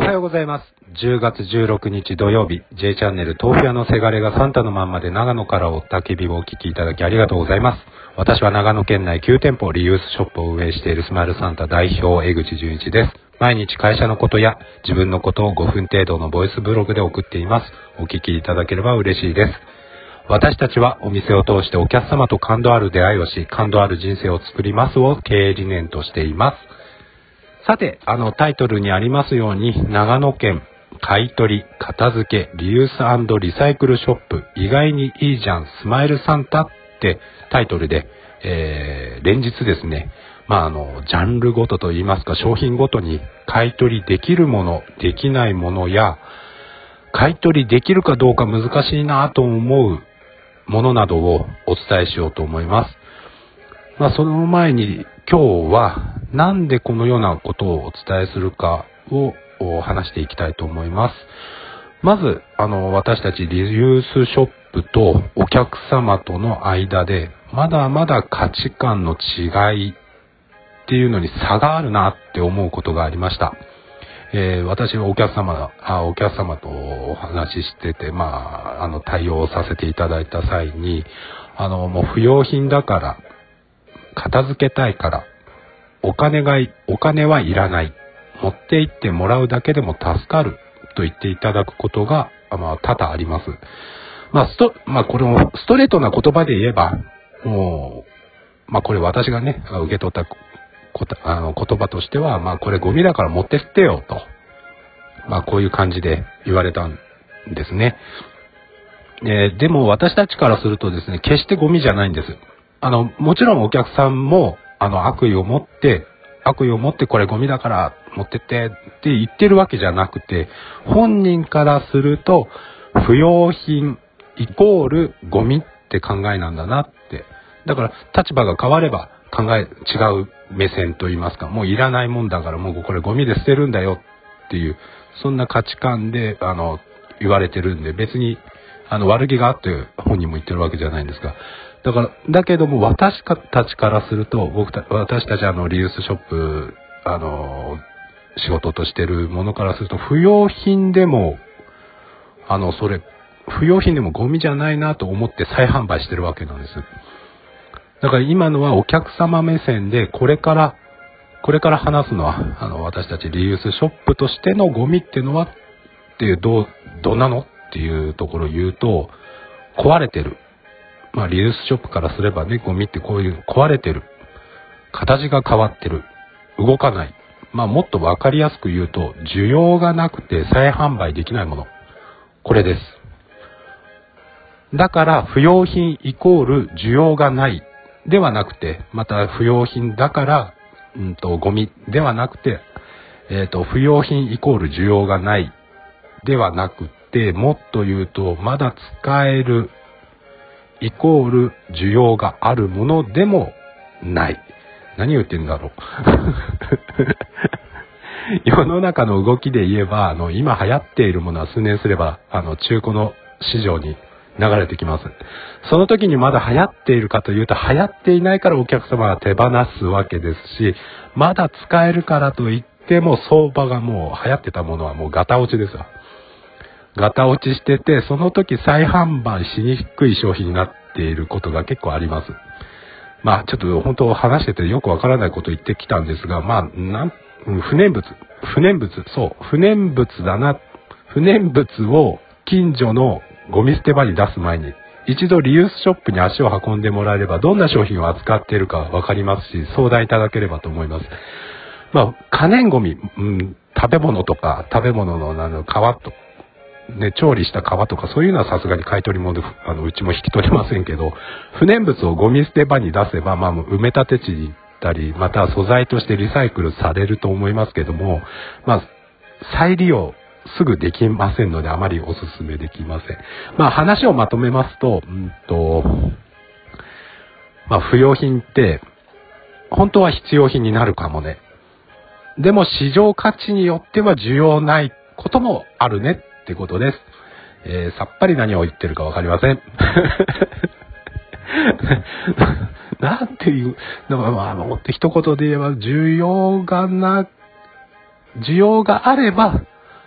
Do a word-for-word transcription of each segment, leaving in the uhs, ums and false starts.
はようございます。じゅうがつじゅうろくにち土曜日、J チャンネル豆腐屋のせがれがサンタのまんまで長野からおったき火をお聞きいただきありがとうございます。私は長野県内きゅうてんぽリユースショップを運営しているスマイルサンタ代表江口純一です。毎日会社のことや自分のことをごふん程度のボイスブログで送っています。お聞きいただければ嬉しいです。私たちはお店を通してお客様と感動ある出会いをし、感動ある人生を作りますを経営理念としています。さて、あのタイトルにありますように、長野県買取、片付け、リユース&リサイクルショップ、意外にいいじゃん、スマイルサンタってタイトルで、えー、連日ですね、まああの、ジャンルごとといいますか、商品ごとに買い取りできるもの、できないものや、買い取りできるかどうか難しいなと思うものなどをお伝えしようと思います。まあその前に今日はなんでこのようなことをお伝えするかを話していきたいと思います。まず、あの、私たちリユースショップとお客様との間でまだまだ価値観の違いっていうのに差があるなって思うことがありました。えー、私はお客様、あ、お客様とお話ししてて、まあ、あの、対応させていただいた際に、あの、もう不要品だから、片付けたいから、お金が、お金はいらない。持って行ってもらうだけでも助かると言っていただくことが、まあ、多々あります。まあ、スト、まあ、これもストレートな言葉で言えば、もう、まあ、これ私がね、受け取ったこと、あの、言葉としては、まあ、これゴミだから持ってってよと。まあ、こういう感じで言われたんですね。えー、でも私たちからするとですね、決してゴミじゃないんです。あの、もちろんお客さんも、あの、悪意を持って、悪意を持ってこれゴミだから持ってってって言ってるわけじゃなくて、本人からすると、不要品イコールゴミって考えなんだなって。だから立場が変われば考え、違う目線と言いますか、もういらないもんだからもうこれゴミで捨てるんだよっていう、そんな価値観で、あの、言われてるんで、別に、あの、悪気があって本人も言ってるわけじゃないんですが、だから、だけども私たちからすると、僕た、私たちあの、リユースショップ、あの、仕事としてるものからすると、不要品でも、あの、それ、不要品でもゴミじゃないなと思って再販売してるわけなんです。だから今のはお客様目線で、これから、これから話すのは、あの、私たちリユースショップとしてのゴミっていうのは、っていう、どう、どんなのっていうところを言うと、壊れてる。まあ、リユースショップからすればね、ゴミってこういう壊れてる。形が変わってる。動かない。まあ、もっとわかりやすく言うと、需要がなくて再販売できないもの。これです。だから、不要品イコール需要がないではなくて、また不要品だから、うんと、ゴミではなくて、えっと、不要品イコール需要がないではなくて、もっと言うと、まだ使えるイコール需要があるものでもない。何を言ってんだろう。世の中の動きで言えば、あの、今流行っているものは数年すれば、あの、中古の市場に流れてきます。その時にまだ流行っているかというと、流行っていないからお客様は手放すわけですし、まだ使えるからといっても相場がもう流行ってたものはもうガタ落ちですわ。ガタ落ちしてて、その時再販売しにくい商品になっていることが結構あります。まあちょっと本当話しててよくわからないこと言ってきたんですが、まあなん不燃物、不燃物、そう、不燃物だな。不燃物を近所のゴミ捨て場に出す前に、一度リユースショップに足を運んでもらえれば、どんな商品を扱っているかわかりますし、相談いただければと思います。まあ可燃ゴミ、うん、食べ物とか食べ物のあの皮とね、調理した皮とかそういうのはさすがに買い取り物で、あの、うちも引き取れませんけど、不燃物をゴミ捨て場に出せば、まあ、埋め立て地に行ったり、また素材としてリサイクルされると思いますけども、まあ、再利用すぐできませんので、あまりお勧めできません。まあ、話をまとめますと、うんと、まあ、不要品って、本当は必要品になるかもね。でも、市場価値によっては需要ないこともあるね。ってことです。えー、さっぱり何を言ってるかわかりません。なんていう、だからまあ、もって一言で言えば、需要がな、需要があれば、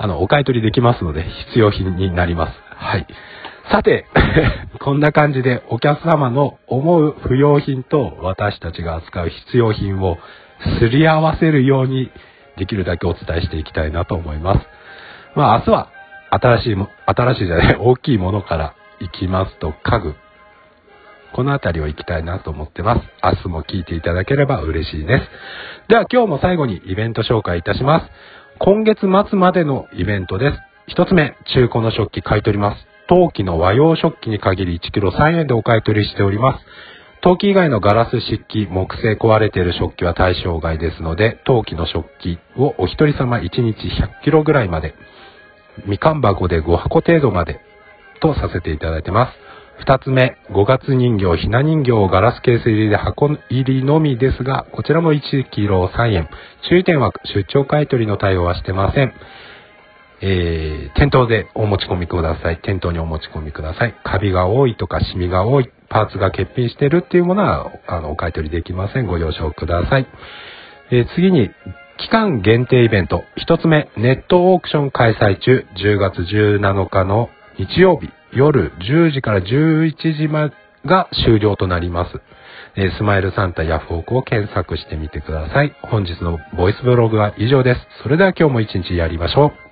あの、お買い取りできますので、必要品になります。はい。さて、こんな感じでお客様の思う不要品と私たちが扱う必要品をすり合わせるようにできるだけお伝えしていきたいなと思います。まあ明日は新しいも、新しいじゃない、大きいものから行きますと家具。このあたりを行きたいなと思ってます。明日も聞いていただければ嬉しいです。では今日も最後にイベント紹介いたします。今月末までのイベントです。一つ目、中古の食器買い取ります。陶器の和洋食器に限りいちキロさんえんでお買い取りしております。陶器以外のガラス漆器、木製壊れている食器は対象外ですので、陶器の食器をお一人様いちにちひゃっキロぐらいまで、みかん箱でごはこ程度までとさせていただいてます。二つ目、ごがつ人形、ひな人形をガラスケース入りで箱入りのみですが、こちらもいちキロさんえん。注意点は出張買取の対応はしてません。えー、店頭でお持ち込みください。店頭にお持ち込みください。カビが多いとかシミが多い、パーツが欠品してるっていうものは、あの、お買い取りできません。ご了承ください。えー、次に、期間限定イベント。一つ目、ネットオークション開催中。じゅうがつじゅうなのかの日曜日、夜じゅうじからじゅういちじまでが終了となります。えー、スマイルサンタヤフオクを検索してみてください。本日のボイスブログは以上です。それでは今日も一日やりましょう。